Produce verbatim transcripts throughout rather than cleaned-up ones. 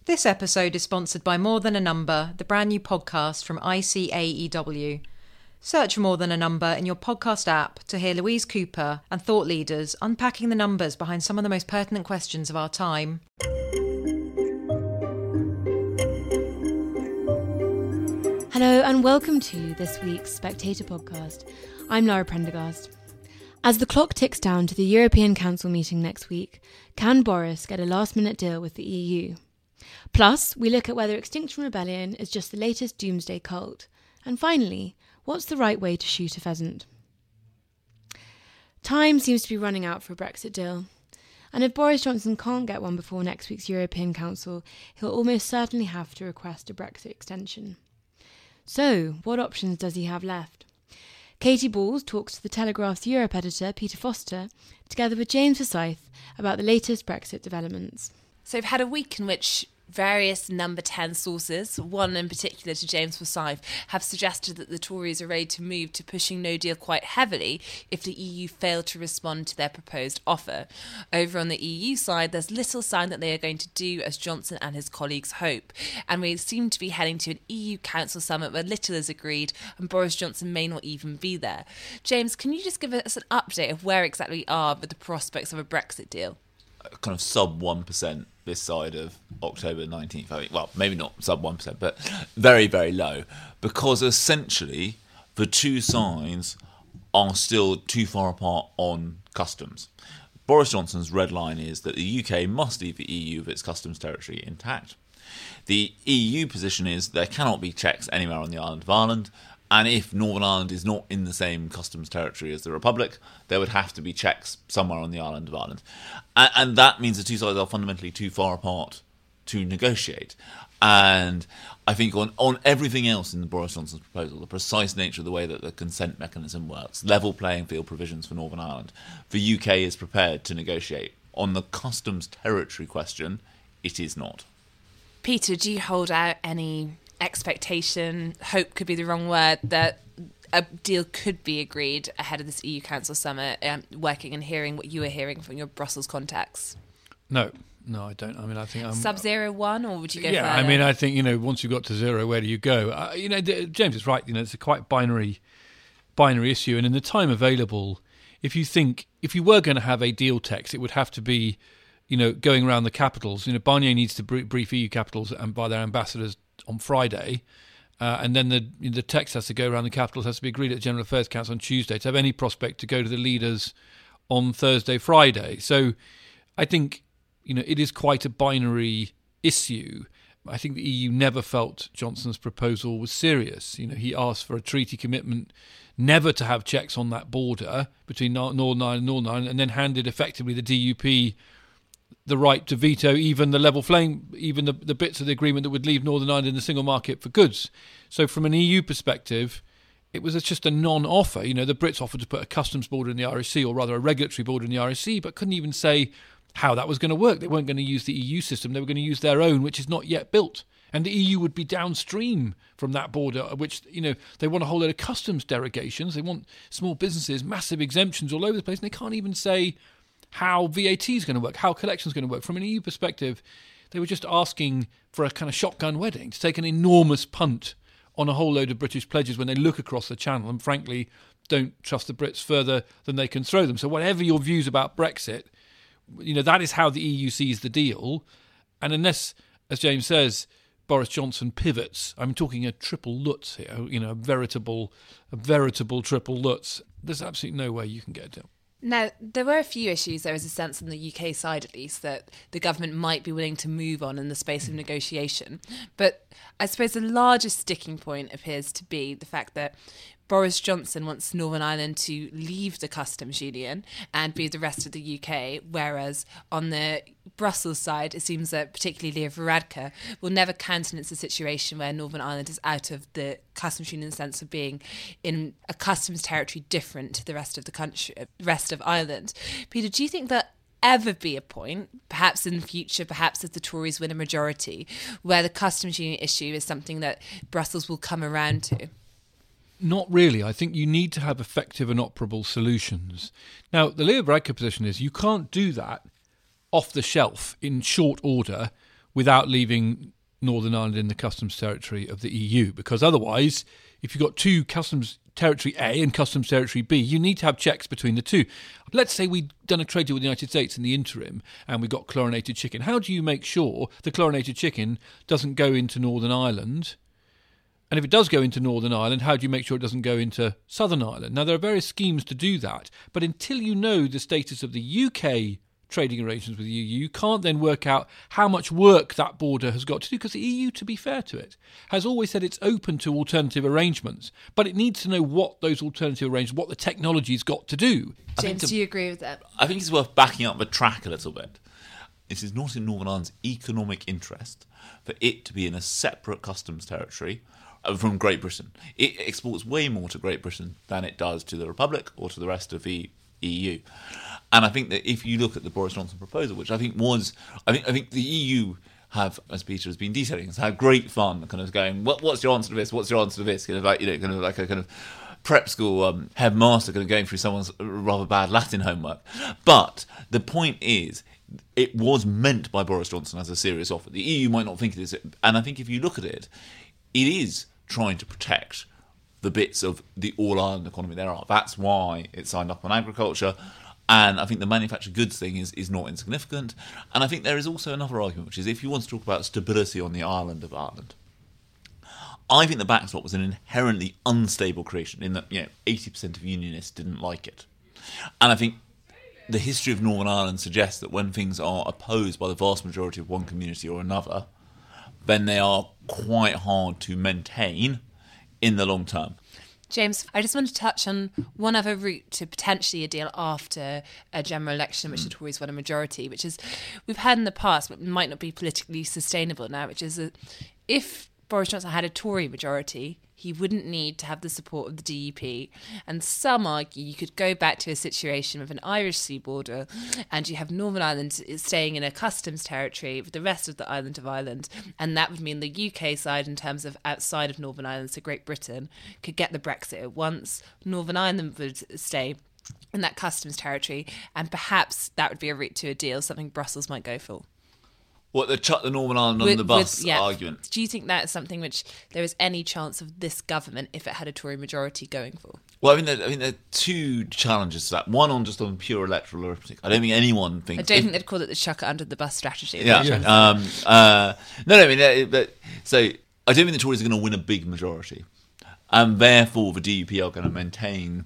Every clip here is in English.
This episode is sponsored by More Than a Number, the brand new podcast from I C A E W. Search for More Than a Number in your podcast app to hear Louise Cooper and thought leaders unpacking the numbers behind some of the most pertinent questions of our time. Hello and welcome to this week's Spectator podcast. I'm Lara Prendergast. As the clock ticks down to the European Council meeting next week, can Boris get a last-minute deal with the E U? Plus, we look at whether Extinction Rebellion is just the latest doomsday cult. And finally, what's the right way to shoot a pheasant? Time seems to be running out for a Brexit deal. And if Boris Johnson can't get one before next week's European Council, he'll almost certainly have to request a Brexit extension. So, what options does he have left? Katy Balls talks to the Telegraph's Europe editor, Peter Foster, together with James Forsyth, about the latest Brexit developments. So we've had a week in which various number ten sources, one in particular to James Forsyth, have suggested that the Tories are ready to move to pushing no deal quite heavily if the E U fail to respond to their proposed offer. Over on the E U side, there's little sign that they are going to do as Johnson and his colleagues hope, and we seem to be heading to an E U Council summit where little is agreed and Boris Johnson may not even be there. James, can you just give us an update of where exactly we are with the prospects of a Brexit deal? Kind of sub one percent this side of October nineteenth. I mean, well, maybe not sub one percent, but very, very low. Because essentially, the two sides are still too far apart on customs. Boris Johnson's red line is that the U K must leave the E U with its customs territory intact. The E U position is there cannot be checks anywhere on the island of Ireland. And if Northern Ireland is not in the same customs territory as the Republic, there would have to be checks somewhere on the island of Ireland. And, and that means the two sides are fundamentally too far apart to negotiate. And I think on, on everything else in the Boris Johnson's proposal, the precise nature of the way that the consent mechanism works, level playing field provisions for Northern Ireland, the U K is prepared to negotiate. On the customs territory question, it is not. Peter, do you hold out any expectation, hope could be the wrong word, that a deal could be agreed ahead of this E U Council summit, um, working and hearing what you were hearing from your Brussels contacts? No, no, I don't. I mean, I think I'm... Sub-zero one, or would you go yeah, further? I mean, I think, you know, once you've got to zero, where do you go? Uh, you know, James is right, you know, it's a quite binary, binary issue, and in the time available, if you think, if you were going to have a deal text, it would have to be, you know, going around the capitals. You know, Barnier needs to brief E U capitals and by their ambassadors on Friday, uh, and then the the text has to go around the capitals, has to be agreed at the General Affairs Council on Tuesday to have any prospect to go to the leaders on Thursday, Friday. So I think, you know, it is quite a binary issue. I think the E U never felt Johnson's proposal was serious. You know, he asked for a treaty commitment never to have checks on that border between Northern Ireland and Northern Ireland, and then handed effectively the D U P the right to veto even the level playing, even the, the bits of the agreement that would leave Northern Ireland in the single market for goods. So from an E U perspective, it was just a non-offer. You know, the Brits offered to put a customs border in the R O C, or rather a regulatory border in the R O C, but couldn't even say how that was going to work. They weren't going to use the E U system. They were going to use their own, which is not yet built. And the E U would be downstream from that border, which, you know, they want a whole load of customs derogations. They want small businesses, massive exemptions all over the place, and they can't even say how V A T is going to work, how collection is going to work. From an E U perspective, they were just asking for a kind of shotgun wedding, to take an enormous punt on a whole load of British pledges when they look across the channel and, frankly, don't trust the Brits further than they can throw them. So whatever your views about Brexit, you know, that is how the E U sees the deal. And unless, as James says, Boris Johnson pivots, I'm talking a triple Lutz here, you know, a veritable, a veritable triple Lutz, there's absolutely no way you can get a deal. Now, there were a few issues. There was a sense on the U K side, at least, that the government might be willing to move on in the space of negotiation. But I suppose the largest sticking point appears to be the fact that Boris Johnson wants Northern Ireland to leave the customs union and be the rest of the U K, whereas on the Brussels side, it seems that particularly Leo Varadkar will never countenance a situation where Northern Ireland is out of the customs union in the sense of being in a customs territory different to the rest of the country, rest of Ireland. Peter, do you think that ever be a point, perhaps in the future, perhaps as the Tories win a majority, where the customs union issue is something that Brussels will come around to? Not really. I think you need to have effective and operable solutions. Now, the Leo Varadkar position is you can't do that off the shelf in short order without leaving Northern Ireland in the customs territory of the E U, because otherwise, if you've got two customs territory A and customs territory B, you need to have checks between the two. Let's say we'd done a trade deal with the United States in the interim and we got chlorinated chicken. How do you make sure the chlorinated chicken doesn't go into Northern Ireland? And if it does go into Northern Ireland, how do you make sure it doesn't go into Southern Ireland? Now, there are various schemes to do that, but until you know the status of the U K trading arrangements with the E U, you can't then work out how much work that border has got to do, because the E U, to be fair to it, has always said it's open to alternative arrangements, but it needs to know what those alternative arrangements, what the technology's got to do. James, to, do you agree with that? I think it's worth backing up the track a little bit. This is not in Northern Ireland's economic interest for it to be in a separate customs territory from Great Britain. It exports way more to Great Britain than it does to the Republic or to the rest of the E U. And I think that if you look at the Boris Johnson proposal, which I think was, I think I think the E U have, as Peter has been detailing, has had great fun kind of going, what, what's your answer to this? What's your answer to this? Kind of like, you know, kind of like a kind of prep school um, headmaster kind of going through someone's rather bad Latin homework. But the point is, it was meant by Boris Johnson as a serious offer. The E U might not think it is, and I think if you look at it, it is trying to protect the bits of the all-Ireland economy there are. That's why it signed up on agriculture. And I think the manufactured goods thing is, is not insignificant. And I think there is also another argument, which is if you want to talk about stability on the island of Ireland, I think the backstop was an inherently unstable creation in that, you know, eighty percent of unionists didn't like it. And I think the history of Northern Ireland suggests that when things are opposed by the vast majority of one community or another, then they are quite hard to maintain in the long term. James, I just want to touch on one other route to potentially a deal after a general election in which the Tories won a majority, which is, we've had in the past, but might not be politically sustainable now, which is that if Boris Johnson had a Tory majority, he wouldn't need to have the support of the D U P. And some argue you could go back to a situation with an Irish sea border and you have Northern Ireland staying in a customs territory with the rest of the island of Ireland. And that would mean the U K side, in terms of outside of Northern Ireland, so Great Britain, could get the Brexit at once. Northern Ireland would stay in that customs territory. And perhaps that would be a route to a deal, something Brussels might go for. What, the chuck the Northern Ireland on With- the bus with- yeah. argument? Do you think that is something which there is any chance of this government, if it had a Tory majority, going for? Well, I mean, there, I mean, there are two challenges to that. One on just on pure electoral arithmetic. I don't think anyone thinks. I don't if- think they'd call it the chuck it under the bus strategy. Yeah. Um, uh, no, no, I mean, uh, but so I don't think the Tories are going to win a big majority, and therefore the D U P are going to maintain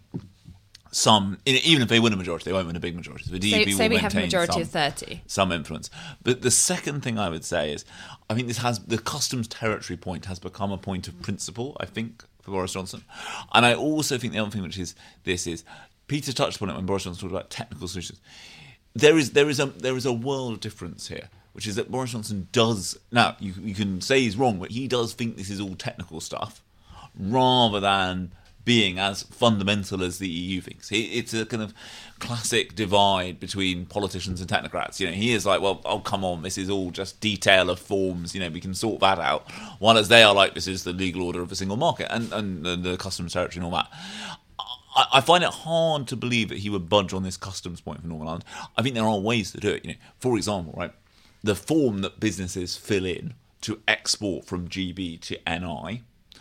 some. Even if they win a majority, they won't win a big majority. So the D U P Say, will say we maintain have a majority some, of thirty. some influence. But the second thing I would say is, I think this has the customs territory point has become a point of principle. I think for Boris Johnson, and I also think the other thing, which is this is Peter touched upon it when Boris Johnson talked about technical solutions. There is there is a there is a world of difference here, which is that Boris Johnson does now. You you can say he's wrong, but he does think this is all technical stuff, rather than being as fundamental as the E U thinks. It's a kind of classic divide between politicians and technocrats. You know, he is like, well, oh, come on, this is all just detail of forms. You know, we can sort that out. While as they are like, this is the legal order of a single market and, and, and the customs territory and all that. I, I find it hard to believe that he would budge on this customs point for Northern Ireland. I think there are ways to do it. You know, for example, right, the form that businesses fill in to export from G B to N I,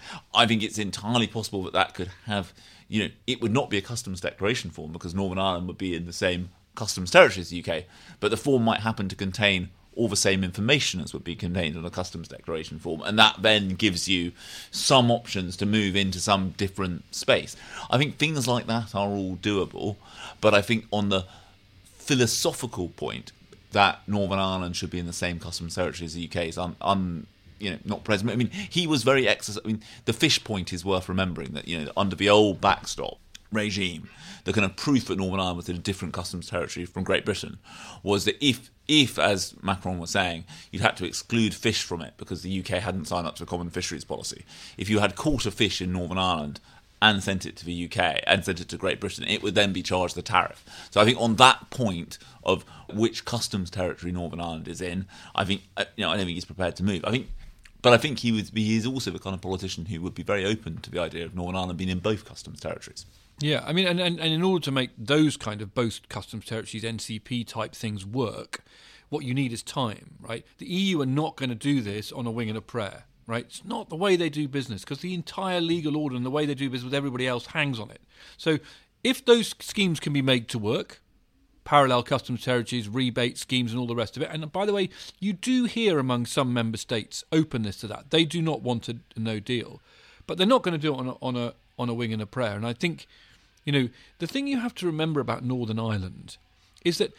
I think it's entirely possible that that could have, you know, it would not be a customs declaration form because Northern Ireland would be in the same customs territory as the U K, but the form might happen to contain all the same information as would be contained on a customs declaration form, and that then gives you some options to move into some different space. I think things like that are all doable, but I think on the philosophical point that Northern Ireland should be in the same customs territory as the U K is un, un you know, not present. I mean, he was very exercise. I mean, the fish point is worth remembering that, you know, under the old backstop regime, the kind of proof that Northern Ireland was in a different customs territory from Great Britain was that if, if as Macron was saying, you'd had to exclude fish from it because the U K hadn't signed up to a common fisheries policy. If you had caught a fish in Northern Ireland and sent it to the U K and sent it to Great Britain, it would then be charged the tariff. So I think on that point of which customs territory Northern Ireland is in, I think, you know, I don't think he's prepared to move. I think. But I think he would be, he is also the kind of politician who would be very open to the idea of Northern Ireland being in both customs territories. Yeah, I mean, and, and, and in order to make those kind of both customs territories, N C P type things work, what you need is time, right? The E U are not going to do this on a wing and a prayer, right? It's not the way they do business, because the entire legal order and the way they do business with everybody else hangs on it. So if those schemes can be made to work, parallel customs territories, rebate schemes and all the rest of it, and by the way, you do hear among some member states openness to that. They do not want a, a no deal, but they're not going to do it on a, on a on a wing and a prayer. And I think, you know, the thing you have to remember about Northern Ireland is that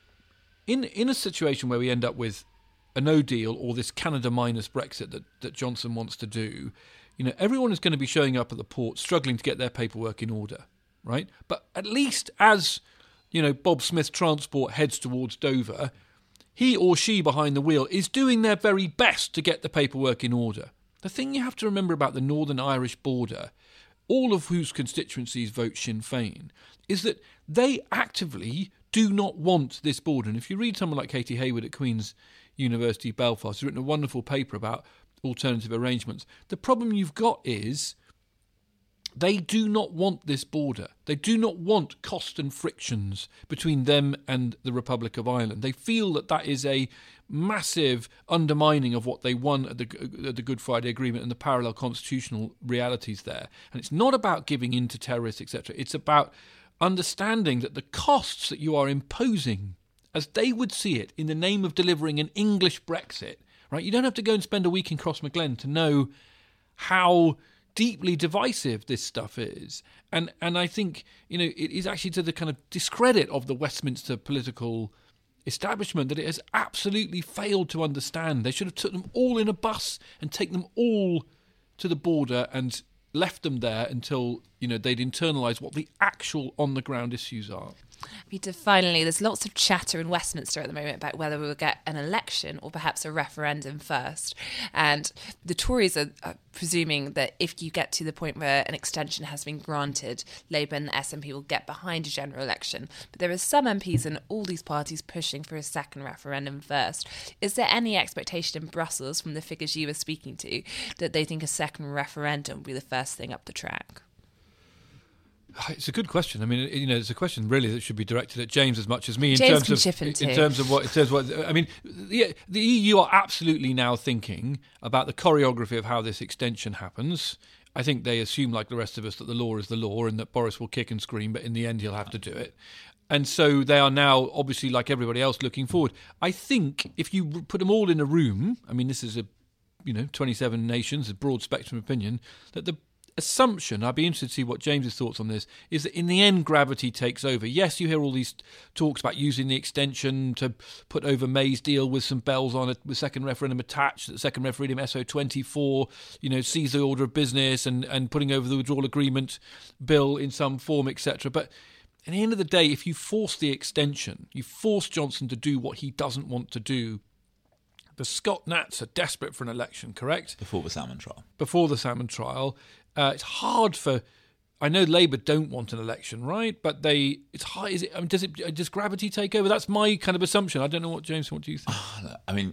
in in a situation where we end up with a no deal or this Canada minus Brexit that, that Johnson wants to do, you know, everyone is going to be showing up at the port struggling to get their paperwork in order, right? But at least as, you know, Bob Smith Transport heads towards Dover, he or she behind the wheel is doing their very best to get the paperwork in order. The thing you have to remember about the Northern Irish border, all of whose constituencies vote Sinn Féin, is that they actively do not want this border. And if you read someone like Katie Hayward at Queen's University Belfast, who's written a wonderful paper about alternative arrangements, the problem you've got is they do not want this border. They do not want cost and frictions between them and the Republic of Ireland. They feel that that is a massive undermining of what they won at the, at the Good Friday Agreement and the parallel constitutional realities there. And it's not about giving in to terrorists, et cetera. It's about understanding that the costs that you are imposing, as they would see it, in the name of delivering an English Brexit, right? You don't have to go and spend a week in Crossmaglen to know how deeply divisive this stuff is. And and I think, you know, it is actually to the kind of discredit of the Westminster political establishment that it has absolutely failed to understand. They should have took them all in a bus and taken them all to the border and left them there until, you know, they'd internalised what the actual on-the-ground issues are. Peter, finally, there's lots of chatter in Westminster at the moment about whether we'll get an election or perhaps a referendum first. And the Tories are, are presuming that if you get to the point where an extension has been granted, Labour and the S N P will get behind a general election. But there are some M Ps in all these parties pushing for a second referendum first. Is there any expectation in Brussels, from the figures you were speaking to, that they think a second referendum will be the first thing up the track? It's a good question. I mean, you know, it's a question really that should be directed at James as much as me. In James terms can of, chip in in too. terms of what it says. What I mean, the, the E U are absolutely now thinking about the choreography of how this extension happens. I think they assume, like the rest of us, that the law is the law and that Boris will kick and scream, but in the end he'll have to do it. And so they are now, obviously, like everybody else, looking forward. I think if you put them all in a room, I mean, this is a, you know, twenty-seven nations, a broad spectrum opinion, that the assumption, I'd be interested to see what James's thoughts on this, is that in the end gravity takes over. Yes, you hear all these talks about using the extension to put over May's deal with some bells on it, with second referendum attached, the second referendum S O twenty-four, you know, seize the order of business and, and putting over the withdrawal agreement bill in some form, et cetera. But at the end of the day, if you force the extension, you force Johnson to do what he doesn't want to do. The Scott Nats are desperate for an election, correct? Before the Salmon trial. Before the Salmon trial. Uh, it's hard for... I know Labour don't want an election, right? But they... It's hard... Is it, I mean, does, it, does gravity take over? That's my kind of assumption. I don't know what, James, what do you think? I mean,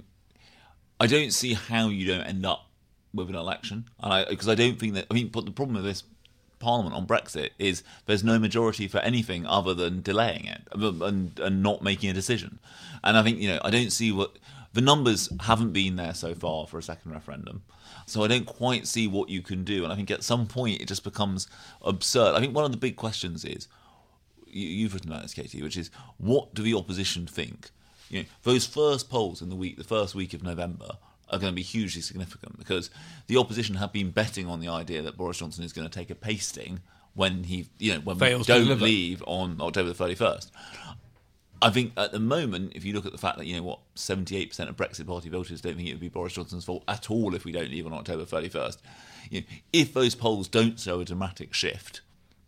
I don't see how you don't end up with an election. Because I, I don't think that... I mean, but the problem with this Parliament on Brexit is there's no majority for anything other than delaying it and, and not making a decision. And I think, you know, I don't see what... The numbers haven't been there so far for a second referendum. So I don't quite see what you can do. And I think at some point it just becomes absurd. I think one of the big questions is, you, you've written about this, Katie, which is, what do the opposition think? You know, those first polls in the week, the first week of November, are going to be hugely significant because the opposition have been betting on the idea that Boris Johnson is going to take a pasting when he, you know, when Fails we don't to deliver. leave on October the thirty-first. I think at the moment, if you look at the fact that, you know, what, seventy-eight percent of Brexit Party voters don't think it would be Boris Johnson's fault at all if we don't leave on October thirty-first, you know, if those polls don't show a dramatic shift,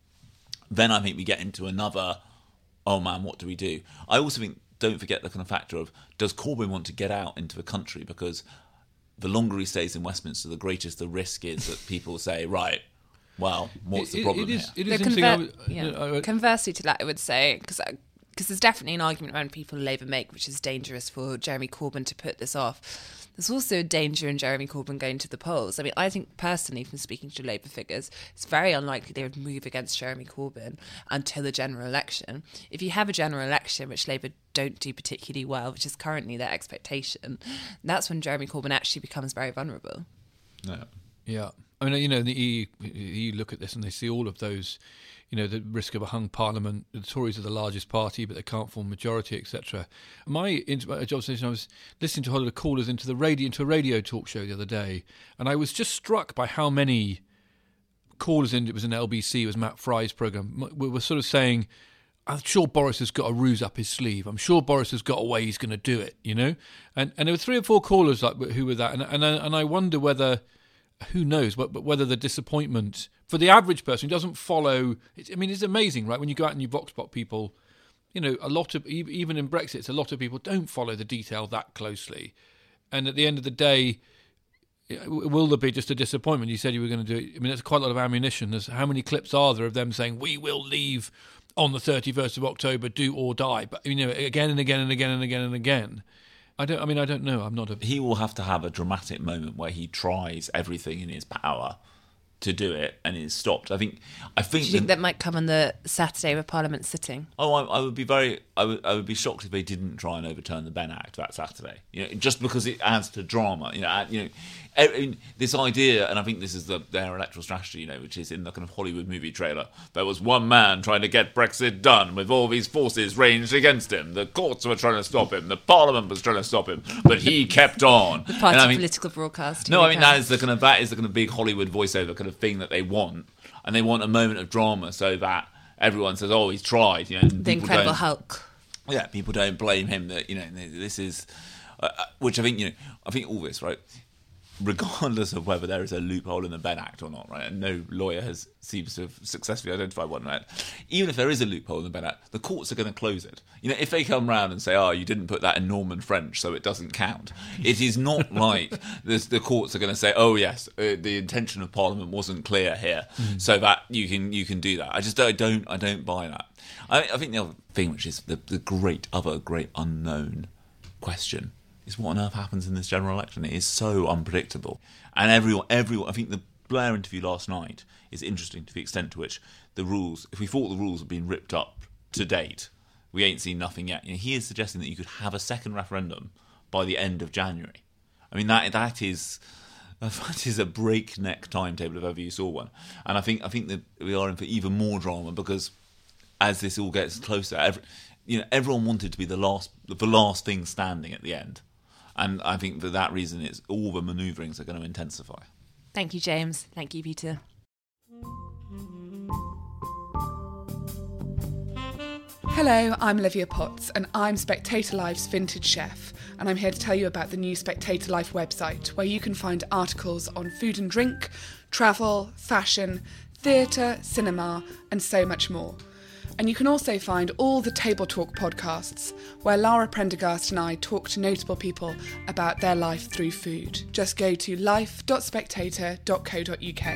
then I think we get into another, oh man, what do we do? I also think, don't forget the kind of factor of, does Corbyn want to get out into the country? Because the longer he stays in Westminster, the greater the risk is that people say, right, well, what's the It- it problem is, here? It is The interesting. conver- I would- yeah. you know, I would- Conversely to that, I would say, because because there's definitely an argument around people in Labour make, which is dangerous for Jeremy Corbyn to put this off. There's also a danger in Jeremy Corbyn going to the polls. I mean, I think personally, from speaking to Labour figures, it's very unlikely they would move against Jeremy Corbyn until the general election. If you have a general election, which Labour don't do particularly well, which is currently their expectation, that's when Jeremy Corbyn actually becomes very vulnerable. Yeah. Yeah. I mean, you know, the E U, you look at this and they see all of those, you know, the risk of a hung parliament. The Tories are the largest party, but they can't form majority, et cetera. My observation, I was listening to one of the callers into the radio, into a radio talk show the other day, and I was just struck by how many callers in. It was an L B C, it was Matt Fry's programme. We were sort of saying, I'm sure Boris has got a ruse up his sleeve. I'm sure Boris has got a way he's going to do it, you know. And and there were three or four callers like who were that, and and I, and I wonder whether. Who knows, but, but whether the disappointment for the average person who doesn't follow. It's, I mean, it's amazing, right? When you go out and you vox pop people, you know, a lot of even in Brexit, a lot of people don't follow the detail that closely, and at the end of the day, will there be just a disappointment? You said you were going to do it. I mean, there's quite a lot of ammunition. There's how many clips are there of them saying we will leave on the thirty-first of October, do or die? But you know, again and again and again and again and again. I don't. I mean, I don't know. I'm not a. He will have to have a dramatic moment where he tries everything in his power to do it, and it's stopped. I think. I think. Do you think that might come on the Saturday with Parliament sitting? Oh, I, I would be very. I would. I would be shocked if they didn't try and overturn the Benn Act that Saturday. You know, just because it adds to drama. You know. Add, you know, every, this idea, and I think this is the, their electoral strategy. You know, which is in the kind of Hollywood movie trailer. There was one man trying to get Brexit done with all these forces ranged against him. The courts were trying to stop him. The Parliament was trying to stop him, but he kept on. The party I mean, political broadcast. No, I mean that is the kind of that is the kind of big Hollywood voiceover kind of thing that they want, and they want a moment of drama so that everyone says, "Oh, he's tried." You know, the Incredible Hulk. Yeah, people don't blame him. That you know, this is, uh, which I think you know, I think all this right, regardless of whether there is a loophole in the Benn Act or not, right, and no lawyer has seems to have successfully identified one, right. Even if there is a loophole in the Benn Act, the courts are going to close it. You know, if they come round and say, "Oh, you didn't put that in Norman French, so it doesn't count," it is not like this, the courts are going to say, "Oh, yes, uh, the intention of Parliament wasn't clear here, mm. so that you can you can do that." I just I don't I don't buy that. I, I think the other thing, which is the the great other great unknown question, is what on earth happens in this general election. It is so unpredictable, and everyone everyone I think the Blair interview last night is interesting to the extent to which the rules, if we thought the rules had been ripped up to date, we ain't seen nothing yet. You know, he is suggesting that you could have a second referendum by the end of January. I mean, that that is that is a breakneck timetable if ever you saw one. And I think I think that we are in for even more drama because as this all gets closer, every, you know, everyone wanted to be the last the last thing standing at the end. And I think for that reason, it's all the manoeuvrings are going to intensify. Thank you, James. Thank you, Peter. Hello, I'm Olivia Potts, and I'm Spectator Life's vintage chef, and I'm here to tell you about the new Spectator Life website, where you can find articles on food and drink, travel, fashion, theatre, cinema, and so much more. And you can also find all the Table Talk podcasts, where Lara Prendergast and I talk to notable people about their life through food. Just go to life dot spectator dot co dot uk.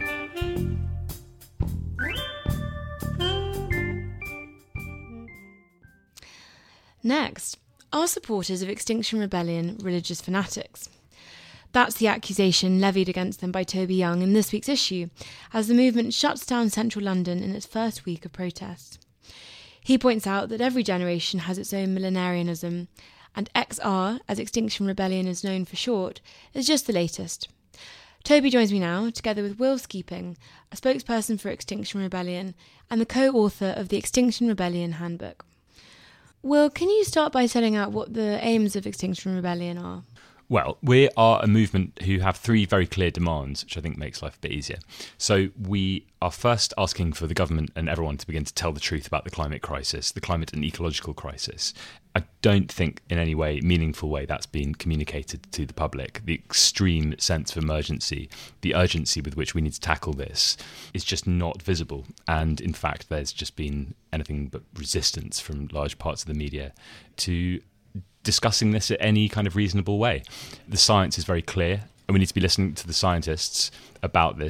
Next, are supporters of Extinction Rebellion religious fanatics? That's the accusation levied against them by Toby Young in this week's issue, as the movement shuts down central London in its first week of protests. He points out that every generation has its own millenarianism, and X R, as Extinction Rebellion is known for short, is just the latest. Toby joins me now, together with Will Skeeping, a spokesperson for Extinction Rebellion, and the co-author of the Extinction Rebellion Handbook. Will, can you start by setting out what the aims of Extinction Rebellion are? Well, we are a movement who have three very clear demands, which I think makes life a bit easier. So we are first asking for the government and everyone to begin to tell the truth about the climate crisis, the climate and ecological crisis. I don't think in any way, meaningful way, that's been communicated to the public. The extreme sense of emergency, the urgency with which we need to tackle this is just not visible. And in fact, there's just been anything but resistance from large parts of the media to discussing this in any kind of reasonable way. The science is very clear, and we need to be listening to the scientists about this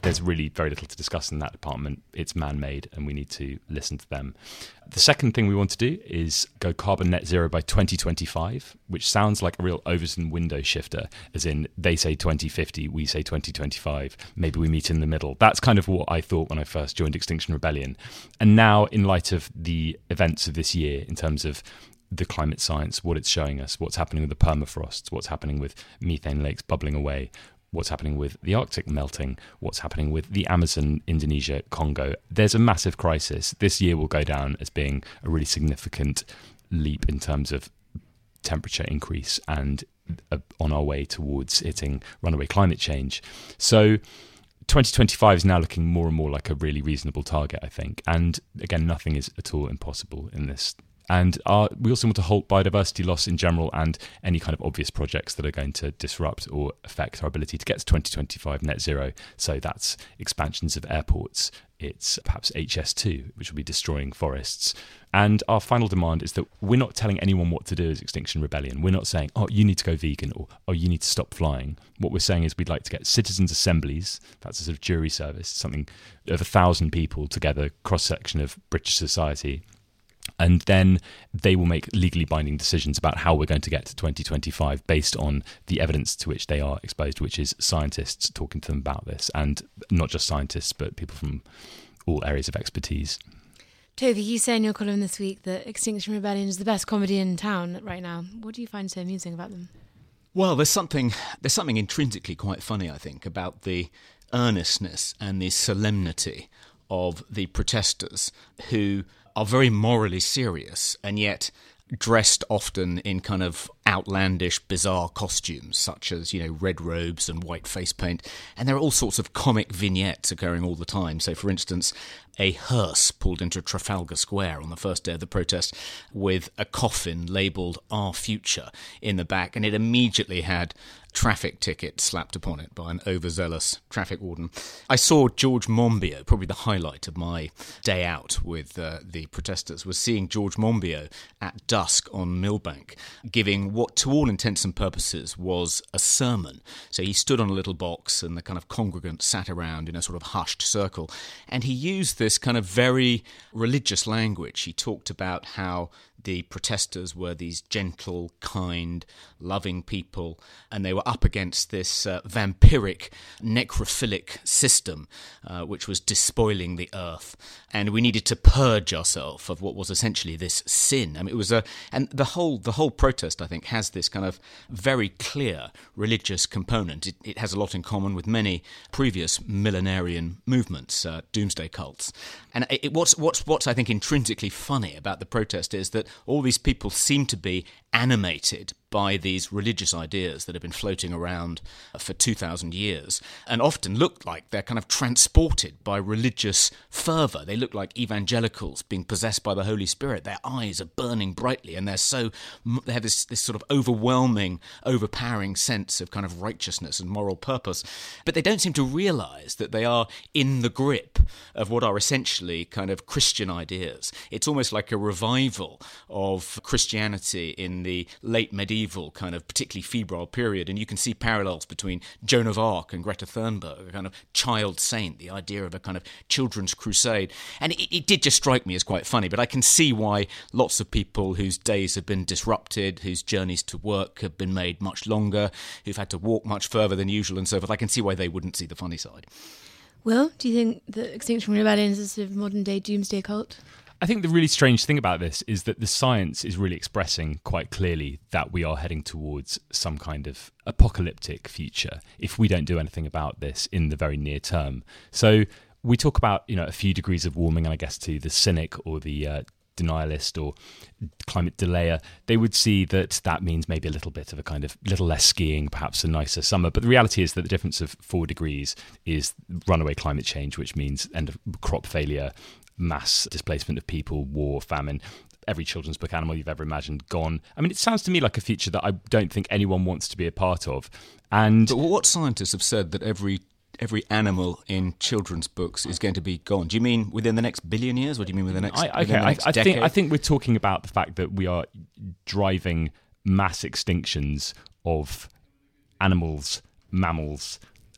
there's really very little to discuss in that department. It's man-made, and we need to listen to them. The second thing we want to do is go carbon net zero by twenty twenty-five, which sounds like a real Overton window shifter, as in they say twenty fifty, we say twenty twenty-five, maybe we meet in the middle. That's kind of what I thought when I first joined Extinction Rebellion. And now, in light of the events of this year, in terms of the climate science, what it's showing us, what's happening with the permafrost, what's happening with methane lakes bubbling away, what's happening with the Arctic melting, what's happening with the Amazon, Indonesia, Congo. There's a massive crisis. This year will go down as being a really significant leap in terms of temperature increase and uh, on our way towards hitting runaway climate change. So twenty twenty-five is now looking more and more like a really reasonable target, I think. And again, nothing is at all impossible in this. And our, we also want to halt biodiversity loss in general and any kind of obvious projects that are going to disrupt or affect our ability to get to twenty twenty-five net zero. So that's expansions of airports, it's perhaps H S two, which will be destroying forests. And our final demand is that we're not telling anyone what to do as Extinction Rebellion. We're not saying, oh, you need to go vegan or, oh, you need to stop flying. What we're saying is we'd like to get citizens' assemblies, that's a sort of jury service, something of a thousand people together, cross-section of British society. And then they will make legally binding decisions about how we're going to get to twenty twenty-five based on the evidence to which they are exposed, which is scientists talking to them about this, and not just scientists, but people from all areas of expertise. Toby, you say in your column this week that Extinction Rebellion is the best comedy in town right now. What do you find so amusing about them? Well, there's something there's something intrinsically quite funny, I think, about the earnestness and the solemnity of the protesters who are very morally serious and yet dressed often in kind of outlandish, bizarre costumes, such as, you know, red robes and white face paint. And there are all sorts of comic vignettes occurring all the time. So, for instance, a hearse pulled into Trafalgar Square on the first day of the protest with a coffin labelled Our Future in the back, and it immediately had traffic ticket slapped upon it by an overzealous traffic warden. I saw George Monbiot, probably the highlight of my day out with uh, the protesters, was seeing George Monbiot at dusk on Millbank giving what to all intents and purposes was a sermon. So he stood on a little box and the kind of congregants sat around in a sort of hushed circle, and he used this kind of very religious language. He talked about how the protesters were these gentle, kind, loving people, and they were up against this uh, vampiric, necrophilic system uh, which was despoiling the earth, and we needed to purge ourselves of what was essentially this sin. I mean, it was a, and the whole the whole protest, I think, has this kind of very clear religious component. It, it has a lot in common with many previous millenarian movements, uh, doomsday cults, and it, it, what's what's what's I think intrinsically funny about the protest is that all these people seem to be animated by these religious ideas that have been floating around for two thousand years and often look like they're kind of transported by religious fervour. They look like evangelicals being possessed by the Holy Spirit. Their eyes are burning brightly and they're so they have this, this sort of overwhelming, overpowering sense of kind of righteousness and moral purpose. But they don't seem to realise that they are in the grip of what are essentially kind of Christian ideas. It's almost like a revival of Christianity in the late medieval kind of particularly febrile period, and you can see parallels between Joan of Arc and Greta Thunberg, a kind of child saint, the idea of a kind of children's crusade. And it, it did just strike me as quite funny, but I can see why lots of people whose days have been disrupted, whose journeys to work have been made much longer, who've had to walk much further than usual and so forth, I can see why they wouldn't see the funny side. Will, do you think that Extinction Rebellion is a sort of modern-day doomsday cult? I think the really strange thing about this is that the science is really expressing quite clearly that we are heading towards some kind of apocalyptic future if we don't do anything about this in the very near term. So we talk about, you know, a few degrees of warming, and I guess to the cynic or the uh, denialist or climate delayer, they would see that that means maybe a little bit of a kind of little less skiing, perhaps a nicer summer. But the reality is that the difference of four degrees is runaway climate change, which means end of crop failure, mass displacement of people, war, famine, every children's book animal you've ever imagined gone. I mean, it sounds to me like a future that I don't think anyone wants to be a part of. And but what scientists have said that every every animal in children's books is going to be gone? Do you mean within the next billion years, or do you mean within the next, I, okay, within the next I, I decade? think I think we're talking about the fact that we are driving mass extinctions of animals, mammals,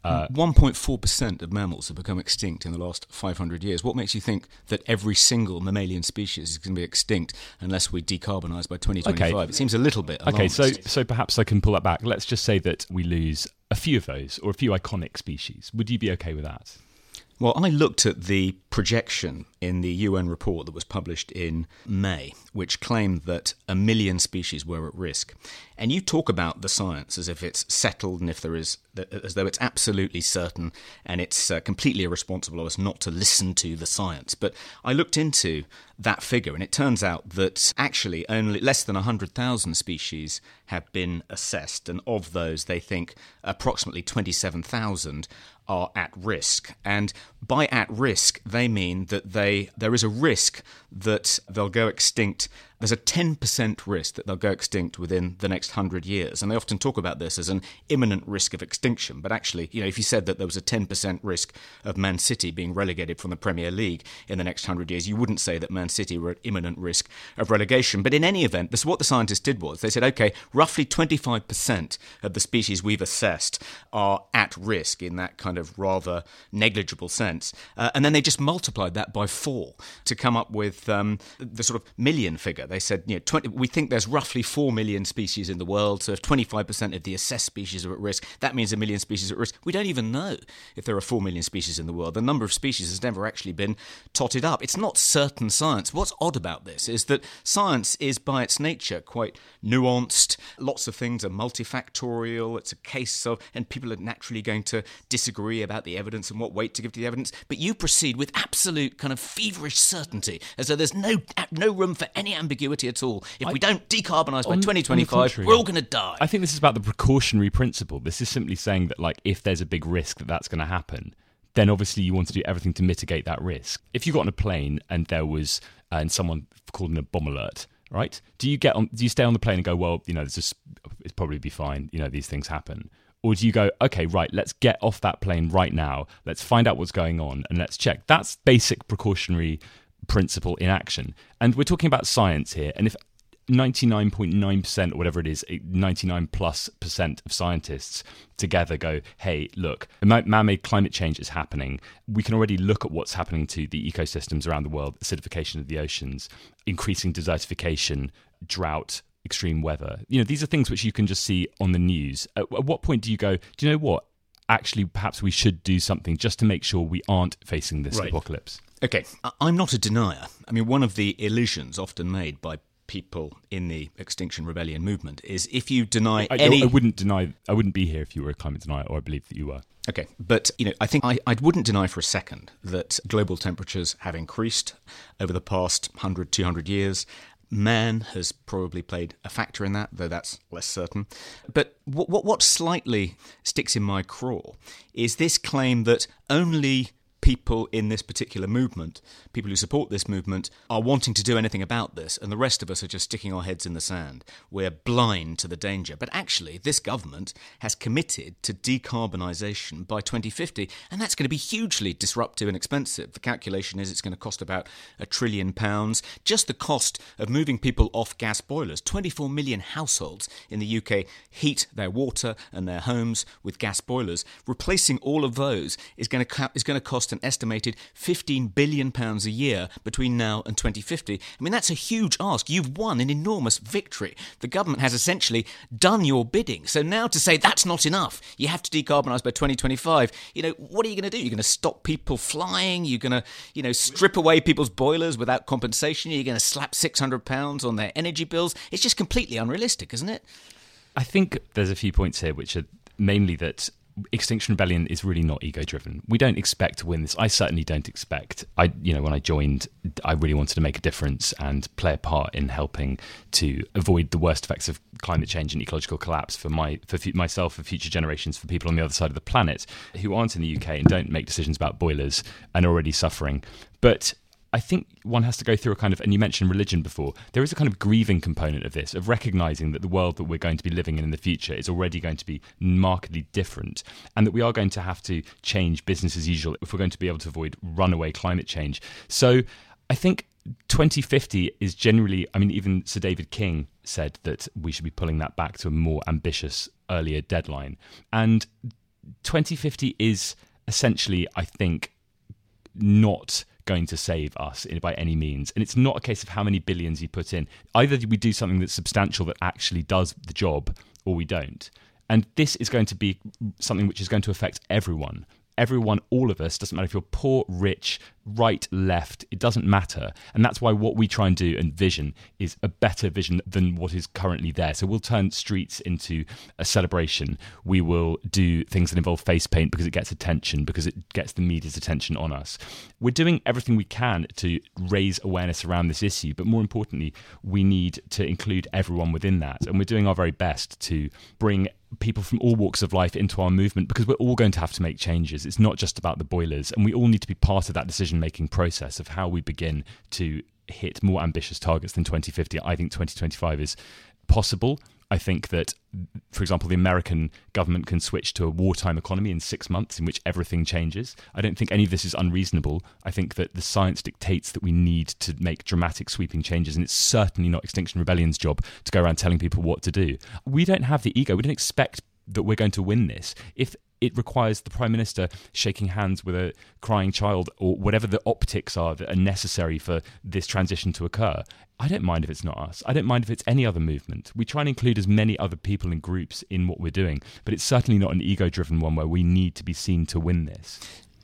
Uh, one point four percent of mammals have become extinct in the last five hundred years. What makes you think that every single mammalian species is going to be extinct unless we decarbonise by twenty twenty-five? Okay. It seems a little bit Okay, alarmist. so so perhaps I can pull that back. Let's just say that we lose a few of those, or a few iconic species. Would you be okay with that? Well, I looked at the projection in the U N report that was published in May, which claimed that a million species were at risk. And you talk about the science as if it's settled and if there is, as though it's absolutely certain, and it's uh, completely irresponsible of us not to listen to the science. But I looked into that figure, and it turns out that actually only less than one hundred thousand species have been assessed, and of those, they think approximately twenty-seven thousand are at risk. And by at risk, they mean that they there is a risk that they'll go extinct. There's a ten percent risk that they'll go extinct within the next one hundred years. And they often talk about this as an imminent risk of extinction. But actually, you know, if you said that there was a ten percent risk of Man City being relegated from the Premier League in the next one hundred years, you wouldn't say that Man City were at imminent risk of relegation. But in any event, this, what the scientists did was they said, OK, roughly twenty-five percent of the species we've assessed are at risk in that kind of rather negligible sense. Uh, and then they just multiplied that by four to come up with um, the sort of million figure. They said, you know, twenty, we think there's roughly four million species in the world, so if twenty-five percent of the assessed species are at risk, that means a million species are at risk. We don't even know if there are four million species in the world. The number of species has never actually been totted up. It's not certain science. What's odd about this is that science is by its nature quite nuanced. Lots of things are multifactorial. It's a case of, and people are naturally going to disagree about the evidence and what weight to give to the evidence, but you proceed with absolute kind of feverish certainty, as though there's no no room for any ambiguity at all. If I, we don't decarbonise by on, twenty twenty-five, we're all going to die. I think this is about the precautionary principle. This is simply saying that, like, if there's a big risk that that's going to happen, then obviously you want to do everything to mitigate that risk. If you got on a plane and there was, uh, and someone called in a bomb alert, right? Do you get on? Do you stay on the plane and go, well, you know, this is, it's probably be fine. You know, these things happen. Or do you go, okay, right, let's get off that plane right now. Let's find out what's going on and let's check. That's basic precautionary principle in action. And we're talking about science here. And if ninety-nine point nine percent or whatever it is, ninety-nine plus percent of scientists together go, hey, look, man-made climate change is happening. We can already look at what's happening to the ecosystems around the world, acidification of the oceans, increasing desertification, drought, extreme weather. You know, these are things which you can just see on the news. At, at what point do you go, do you know what? Actually, perhaps we should do something just to make sure we aren't facing this right. apocalypse. Okay, I'm not a denier. I mean, one of the illusions often made by people in the Extinction Rebellion movement is if you deny I, any... I wouldn't deny, I wouldn't be here if you were a climate denier, or I believe that you were. Okay, but you know, I think I, I wouldn't deny for a second that global temperatures have increased over the past one hundred, two hundred years. Man has probably played a factor in that, though that's less certain. But what, what, what slightly sticks in my craw is this claim that only people in this particular movement, people who support this movement, are wanting to do anything about this, and the rest of us are just sticking our heads in the sand. We're blind to the danger. But actually, this government has committed to decarbonisation by twenty fifty, and that's going to be hugely disruptive and expensive. The calculation is it's going to cost about a trillion pounds. Just the cost of moving people off gas boilers. twenty-four million households in the U K heat their water and their homes with gas boilers. Replacing all of those is going to is going to cost an estimated fifteen billion pounds a year between now and twenty fifty. I mean, that's a huge ask. You've won an enormous victory. The government has essentially done your bidding. So now to say that's not enough, you have to decarbonise by twenty twenty-five, you know, what are you going to do? You're going to stop people flying? You're going to, you know, strip away people's boilers without compensation? You're going to slap six hundred pounds on their energy bills? It's just completely unrealistic, isn't it? I think there's a few points here which are mainly that Extinction Rebellion is really not ego-driven. We don't expect to win this. I certainly don't expect. I, you know, when I joined, I really wanted to make a difference and play a part in helping to avoid the worst effects of climate change and ecological collapse for my, for f- myself, for future generations, for people on the other side of the planet who aren't in the U K and don't make decisions about boilers and are already suffering. But I think one has to go through a kind of, and you mentioned religion before, there is a kind of grieving component of this, of recognising that the world that we're going to be living in in the future is already going to be markedly different, and that we are going to have to change business as usual if we're going to be able to avoid runaway climate change. So I think twenty fifty is generally, I mean, even Sir David King said that we should be pulling that back to a more ambitious, earlier deadline. And twenty fifty is essentially, I think, not going to save us by any means. And it's not a case of how many billions you put in. Either we do something that's substantial that actually does the job, or we don't. And this is going to be something which is going to affect everyone. Everyone, all of us, doesn't matter if you're poor, rich, right, left, it doesn't matter. And that's why what we try and do and vision is a better vision than what is currently there. So we'll turn streets into a celebration. We will do things that involve face paint because it gets attention, because it gets the media's attention on us. We're doing everything we can to raise awareness around this issue, but more importantly, we need to include everyone within that. And we're doing our very best to bring people from all walks of life into our movement, because we're all going to have to make changes. It's not just about the boilers, and we all need to be part of that decision-making process of how we begin to hit more ambitious targets than twenty fifty. I think twenty twenty-five is possible. I think that, for example, the American government can switch to a wartime economy in six months in which everything changes. I don't think any of this is unreasonable. I think that the science dictates that we need to make dramatic sweeping changes, and it's certainly not Extinction Rebellion's job to go around telling people what to do. We don't have the ego. We don't expect that we're going to win this. If it requires the Prime Minister shaking hands with a crying child, or whatever the optics are that are necessary for this transition to occur, I don't mind if it's not us. I don't mind if it's any other movement. We try and include as many other people and groups in what we're doing, but it's certainly not an ego-driven one where we need to be seen to win this.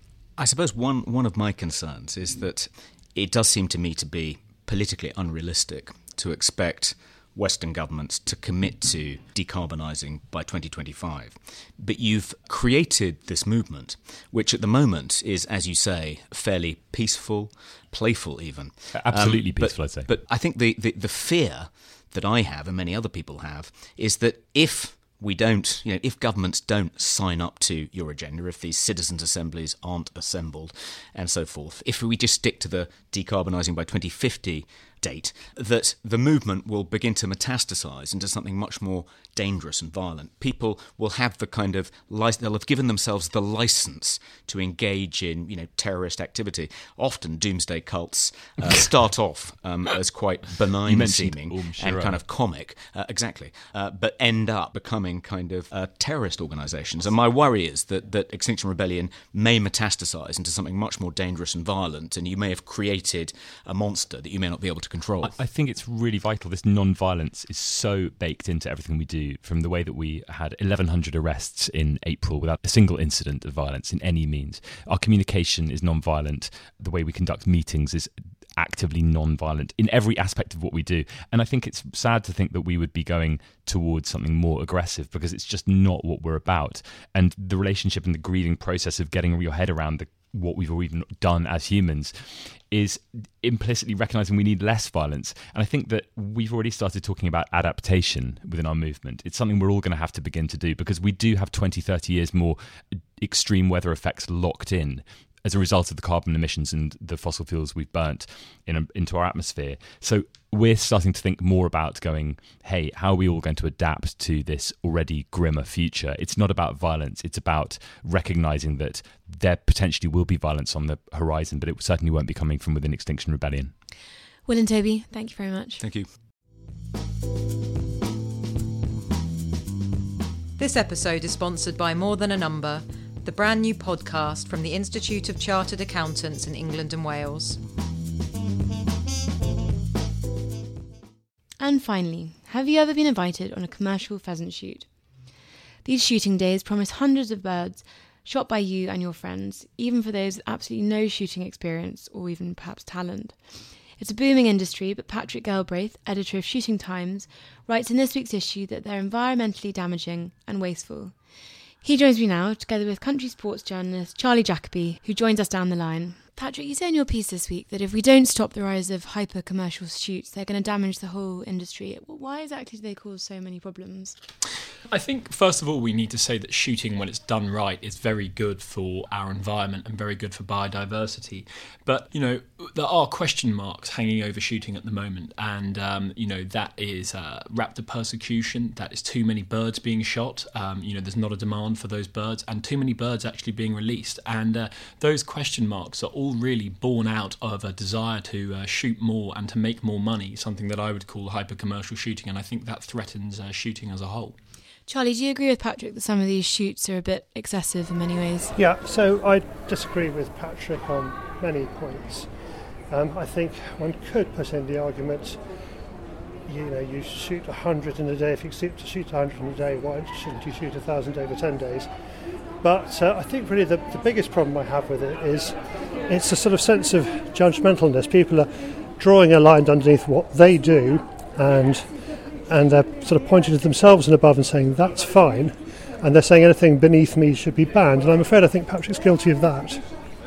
I suppose one, one of my concerns is that it does seem to me to be politically unrealistic to expect Western governments to commit to decarbonising by twenty twenty-five. But you've created this movement, which at the moment is, as you say, fairly peaceful, playful even. Absolutely um, peaceful, but, I'd say. But I think the, the, the fear that I have, and many other people have, is that if we don't, you know, if governments don't sign up to your agenda, if these citizens' assemblies aren't assembled and so forth, if we just stick to the decarbonising by twenty fifty date, that the movement will begin to metastasise into something much more dangerous and violent. People will have the kind of, they'll have given themselves the licence to engage in, you know, terrorist activity. Often doomsday cults uh, start off um, as quite benign seeming and kind of comic, uh, exactly, uh, but end up becoming kind of uh, terrorist organisations. And my worry is that, that Extinction Rebellion may metastasise into something much more dangerous and violent, and you may have created a monster that you may not be able to control. I think it's really vital. This non-violence is so baked into everything we do, from the way that we had eleven hundred arrests in April without a single incident of violence in any means. Our communication is non-violent. The way we conduct meetings is actively non-violent in every aspect of what we do. And I think it's sad to think that we would be going towards something more aggressive, because it's just not what we're about. And the relationship and the grieving process of getting your head around the what we've already done as humans is implicitly recognising we need less violence. And I think that we've already started talking about adaptation within our movement. It's something we're all going to have to begin to do, because we do have twenty, thirty years more extreme weather effects locked in as a result of the carbon emissions and the fossil fuels we've burnt in, into our atmosphere. So we're starting to think more about going, hey, how are we all going to adapt to this already grimmer future? It's not about violence. It's about recognising that there potentially will be violence on the horizon, but it certainly won't be coming from within Extinction Rebellion. Will and Toby, thank you very much. Thank you. This episode is sponsored by More Than a Number, the brand new podcast from the Institute of Chartered Accountants in England and Wales. And finally, have you ever been invited on a commercial pheasant shoot? These shooting days promise hundreds of birds shot by you and your friends, even for those with absolutely no shooting experience or even perhaps talent. It's a booming industry, but Patrick Galbraith, editor of Shooting Times, writes in this week's issue that they're environmentally damaging and wasteful. He joins me now, together with country sports journalist Charlie Jacoby, who joins us down the line. Patrick, you say in your piece this week that if we don't stop the rise of hyper-commercial shoots, they're going to damage the whole industry. Why exactly do they cause so many problems? I think, first of all, we need to say that shooting, when it's done right, is very good for our environment and very good for biodiversity. But, you know, there are question marks hanging over shooting at the moment. And, um, you know, that is uh, raptor persecution, that is too many birds being shot. Um, you know, there's not a demand for those birds, and too many birds actually being released. And uh, those question marks are all really born out of a desire to uh, shoot more and to make more money, something that I would call hyper-commercial shooting. And I think that threatens uh, shooting as a whole. Charlie, do you agree with Patrick that some of these shoots are a bit excessive in many ways? Yeah, so I disagree with Patrick on many points. Um, I think one could put in the argument, you know, you shoot one hundred in a day. If you shoot to shoot one hundred in a day, why shouldn't you shoot one thousand over ten days? But uh, I think really the, the biggest problem I have with it is it's a sort of sense of judgmentalness. People are drawing a line underneath what they do, and and they're sort of pointing to themselves and above and saying that's fine, and they're saying anything beneath me should be banned. And I'm afraid I think Patrick's guilty of that.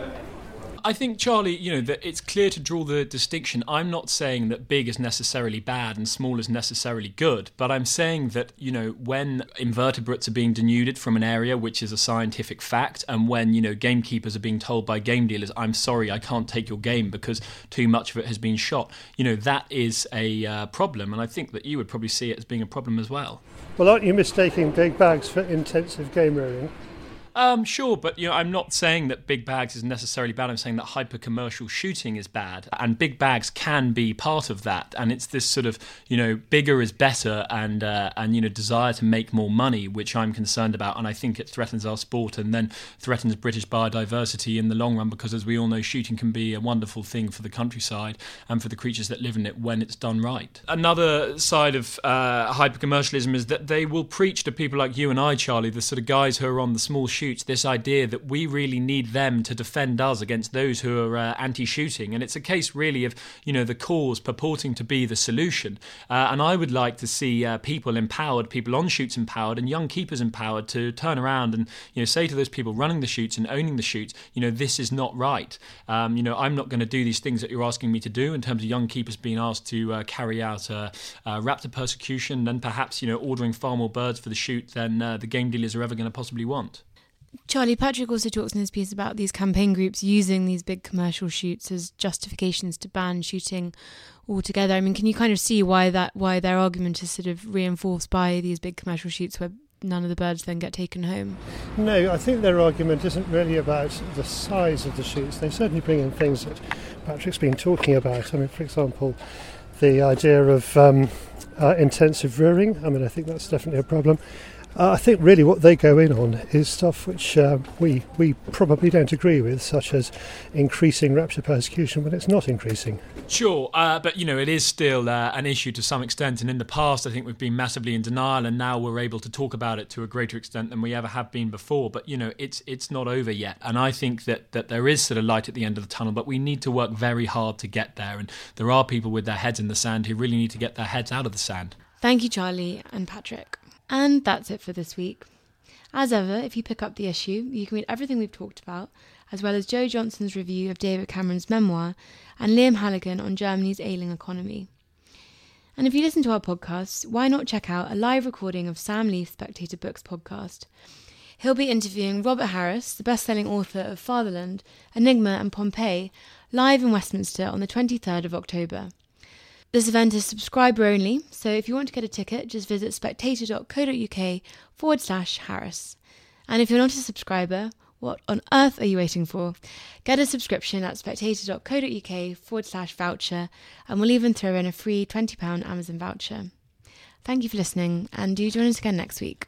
I think, Charlie, you know, that it's clear to draw the distinction. I'm not saying that big is necessarily bad and small is necessarily good, but I'm saying that, you know, when invertebrates are being denuded from an area, which is a scientific fact, and when, you know, gamekeepers are being told by game dealers, I'm sorry, I can't take your game because too much of it has been shot, you know, that is a uh, problem, and I think that you would probably see it as being a problem as well. Well, aren't you mistaking big bags for intensive game rearing? Um, sure, but you know, I'm not saying that big bags is necessarily bad. I'm saying that hyper-commercial shooting is bad, and big bags can be part of that. And it's this sort of, you know, bigger is better, and uh, and you know, desire to make more money, which I'm concerned about. And I think it threatens our sport, and then threatens British biodiversity in the long run. Because as we all know, shooting can be a wonderful thing for the countryside and for the creatures that live in it when it's done right. Another side of uh, hyper-commercialism is that they will preach to people like you and I, Charlie, the sort of guys who are on the small shoot. This idea that we really need them to defend us against those who are uh, anti-shooting, and it's a case really of, you know, the cause purporting to be the solution. Uh, and I would like to see uh, people empowered, people on shoots empowered, and young keepers empowered to turn around and, you know, say to those people running the shoots and owning the shoots, you know, this is not right. Um, you know, I'm not going to do these things that you're asking me to do in terms of young keepers being asked to uh, carry out uh, uh, raptor persecution and perhaps, you know, ordering far more birds for the shoot than uh, the game dealers are ever going to possibly want. Charlie, Patrick also talks in his piece about these campaign groups using these big commercial shoots as justifications to ban shooting altogether. I mean, can you kind of see why that why their argument is sort of reinforced by these big commercial shoots where none of the birds then get taken home? No, I think their argument isn't really about the size of the shoots. They certainly bring in things that Patrick's been talking about. I mean, for example, the idea of um, uh, intensive rearing. I mean, I think that's definitely a problem. Uh, I think really what they go in on is stuff which uh, we we probably don't agree with, such as increasing raptor persecution when it's not increasing. Sure, uh, but you know, it is still uh, an issue to some extent, and in the past I think we've been massively in denial, and now we're able to talk about it to a greater extent than we ever have been before. But you know, it's it's not over yet, and I think that, that there is sort of light at the end of the tunnel, but we need to work very hard to get there, and there are people with their heads in the sand who really need to get their heads out of the sand. Thank you, Charlie and Patrick. And that's it for this week. As ever, if you pick up the issue, you can read everything we've talked about, as well as Joe Johnson's review of David Cameron's memoir and Liam Halligan on Germany's ailing economy. And if you listen to our podcasts, why not check out a live recording of Sam Leith's Spectator Books podcast? He'll be interviewing Robert Harris, the best-selling author of Fatherland, Enigma and Pompeii, live in Westminster on the twenty-third of October. This event is subscriber only, so if you want to get a ticket, just visit spectator.co.uk forward slash Harris. And if you're not a subscriber, what on earth are you waiting for? Get a subscription at spectator.co.uk forward slash voucher, and we'll even throw in a free twenty pounds Amazon voucher. Thank you for listening, and do join us again next week.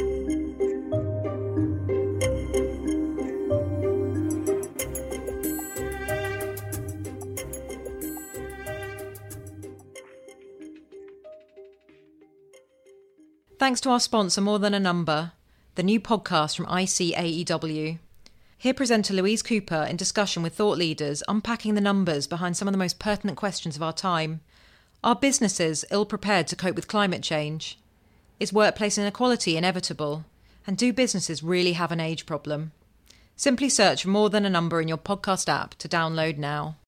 Thanks to our sponsor, More Than a Number, the new podcast from I C A E W. Hear presenter Louise Cooper in discussion with thought leaders unpacking the numbers behind some of the most pertinent questions of our time. Are businesses ill-prepared to cope with climate change? Is workplace inequality inevitable? And do businesses really have an age problem? Simply search for More Than a Number in your podcast app to download now.